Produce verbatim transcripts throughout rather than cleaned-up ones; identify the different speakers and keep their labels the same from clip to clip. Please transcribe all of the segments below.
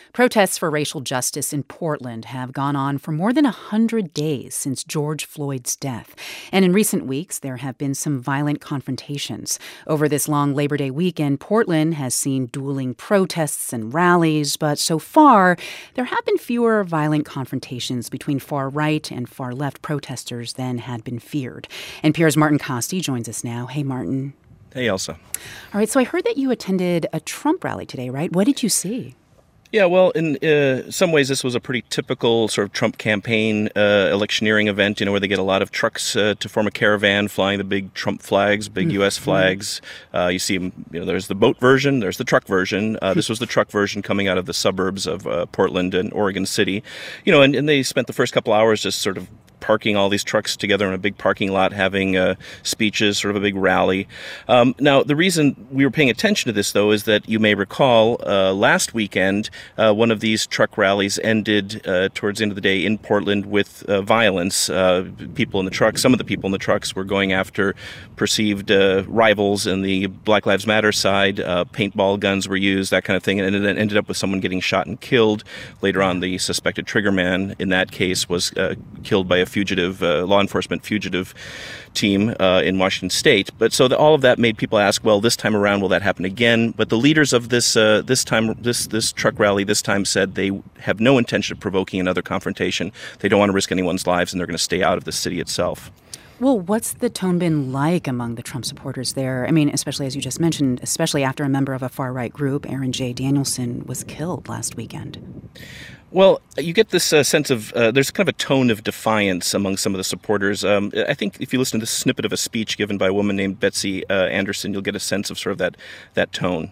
Speaker 1: Protests for racial justice in Portland have gone on for more than one hundred days since George Floyd's death. And in recent weeks, there have been some violent confrontations. Over this long Labor Day weekend, Portland has seen dueling protests and rallies, but so far, there have been fewer violent confrontations between far-right and far-left protesters than had been feared. N P R's Martin Kaste joins us now. Hey, Martin.
Speaker 2: Hey, Elsa.
Speaker 1: All right, so I heard that you attended a Trump rally today, right? What did you see?
Speaker 2: Yeah, well, in uh, some ways, this was a pretty typical sort of Trump campaign uh, electioneering event, you know, where they get a lot of trucks uh, to form a caravan flying the big Trump flags, big mm-hmm. U S flags. Uh, you see, you know, there's the boat version, there's the truck version. Uh, this was the truck version coming out of the suburbs of uh, Portland and Oregon City. You know, and, and they spent the first couple hours just sort of parking all these trucks together in a big parking lot, having uh, speeches, sort of a big rally. Um, now, the reason we were paying attention to this, though, is that you may recall uh, last weekend, uh, one of these truck rallies ended uh, towards the end of the day in Portland with uh, violence. Uh, people in the trucks, some of the people in the trucks were going after perceived uh, rivals in the Black Lives Matter side. Uh, paintball guns were used, that kind of thing, and it ended up with someone getting shot and killed. Later on, the suspected triggerman in that case was uh, killed by a fugitive, uh, law enforcement fugitive team uh, in Washington State. But so the, all of that made people ask, well, this time around, will that happen again? But the leaders of this uh, this time, this this truck rally this time said they have no intention of provoking another confrontation. They don't want to risk anyone's lives, and they're going to stay out of the city itself.
Speaker 1: Well, what's the tone been like among the Trump supporters there? I mean, especially as you just mentioned, especially after a member of a far-right group, Aaron J. Danielson, was killed last weekend.
Speaker 2: Well, you get this uh, sense of, uh, there's kind of a tone of defiance among some of the supporters. Um, I think if you listen to this snippet of a speech given by a woman named Betsy uh, Anderson, you'll get a sense of sort of that, that tone.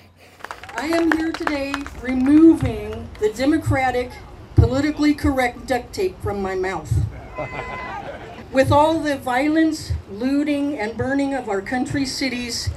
Speaker 3: I am here today removing the Democratic, politically correct duct tape from my mouth. With all the violence, looting, and burning of our country's cities,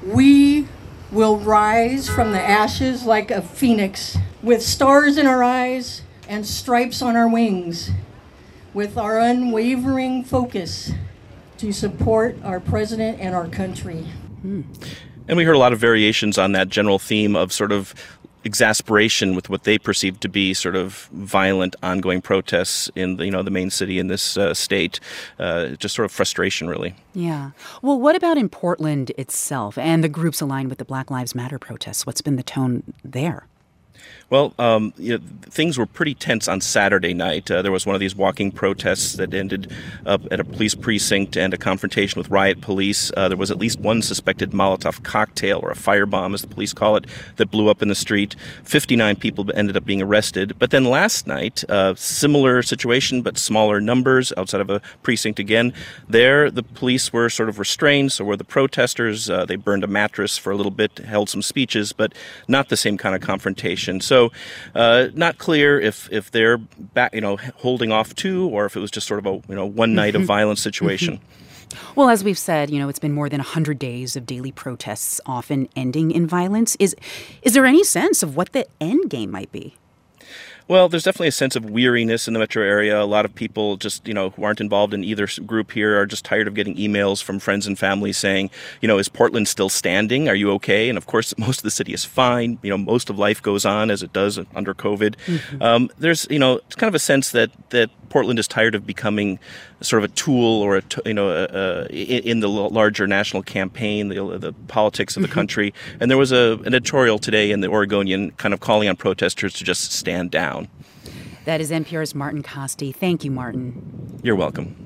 Speaker 3: we will rise from the ashes like a phoenix, with stars in our eyes and stripes on our wings, with our unwavering focus to support our president and our country.
Speaker 2: Mm. And we heard a lot of variations on that general theme of sort of exasperation with what they perceived to be sort of violent, ongoing protests in the, you know, the main city in this uh, state. Uh, just sort of frustration, really.
Speaker 1: Yeah. Well, what about in Portland itself and the groups aligned with the Black Lives Matter protests? What's been the tone there?
Speaker 2: Well, um, you know, things were pretty tense on Saturday night. Uh, there was one of these walking protests that ended up at a police precinct and a confrontation with riot police. Uh, there was at least one suspected Molotov cocktail, or a firebomb, as the police call it, that blew up in the street. fifty-nine people ended up being arrested. But then last night, uh, similar situation, but smaller numbers outside of a precinct again. There, the police were sort of restrained, so were the protesters. Uh, they burned a mattress for a little bit, held some speeches, but not the same kind of confrontation. So So, uh, not clear if, if they're back, you know, holding off too, or if it was just sort of a, you know, one night of violence situation.
Speaker 1: Well, as we've said, you know, it's been more than one hundred days of daily protests, often ending in violence. Is is there any sense of what the end game might be?
Speaker 2: Well, there's definitely a sense of weariness in the metro area. A lot of people just, you know, who aren't involved in either group here are just tired of getting emails from friends and family saying, you know, is Portland still standing? Are you okay? And of course, most of the city is fine. You know, most of life goes on as it does under COVID. Mm-hmm. Um, there's, you know, it's kind of a sense that, that Portland is tired of becoming sort of a tool or, a, you know, a, a, in the larger national campaign, the, the politics of the country. And there was a, an editorial today in the Oregonian kind of calling on protesters to just stand down.
Speaker 1: That is N P R's Martin Kaste. Thank you, Martin.
Speaker 2: You're welcome.